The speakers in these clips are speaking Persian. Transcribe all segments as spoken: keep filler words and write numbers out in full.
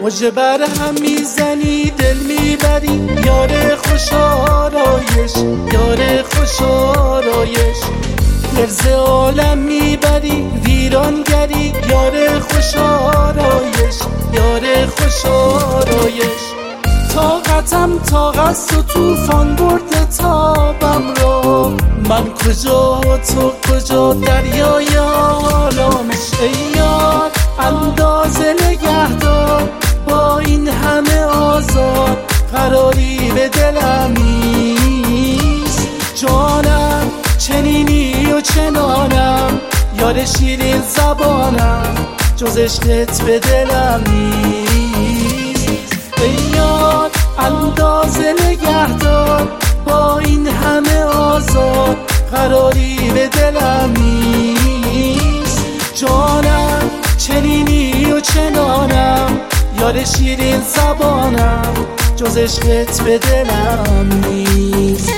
مژه بر هم میزنی دل میبری، یار خوش آرایش، یار خوش آرایش. درز عالم میبری ویرانگری، یار خوش آرایش، یار خوش آرایش. طاقتم طاقت و توفان برده تابم را، من کجا تو کجا دریای آرامش. ای یار اندازه نگهدار با این همه آزار، قراری به دلم نیست. جانم چنینی و چنانم، یار شیرین زبانم، جز عشقت به دلم نیست. ای یار اندازه نگهدار با این همه آزار، قراری به دلم نیست. جانم چنینی و چنانم، یار شیرین زبانم، جز عشقت به دلم نیست.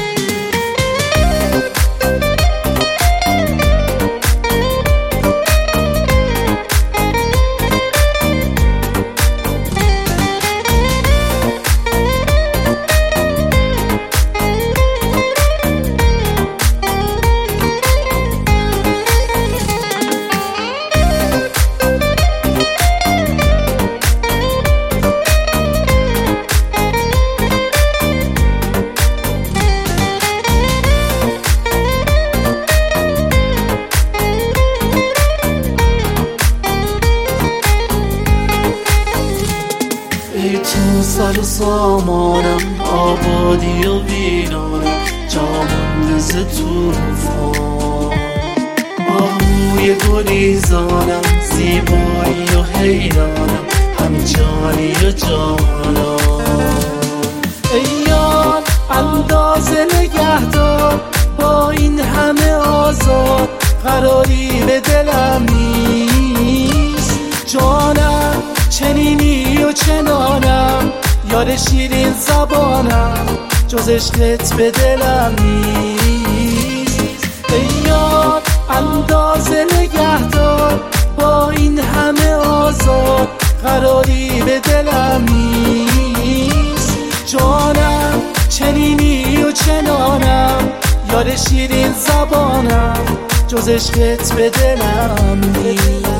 ای تو سر و سامانم، آبادی و ویرانم، جامونده ز توفان. آهوی گریزانم، زیبایی و حیرانم، هم جانی و جانان. ای یار اندازه نگهدار با این همه آزار، قراری به دلم نیست. جانم چنینی و چنانم، یار شیرین زبانم، جز عشقت به دلم نیست. ای یار اندازه نگهدار با این همه آزار، قراری به دلم نیست. جانم چنینی و چنانم، یار شیرین زبانم، جز عشقت به دلم نیست.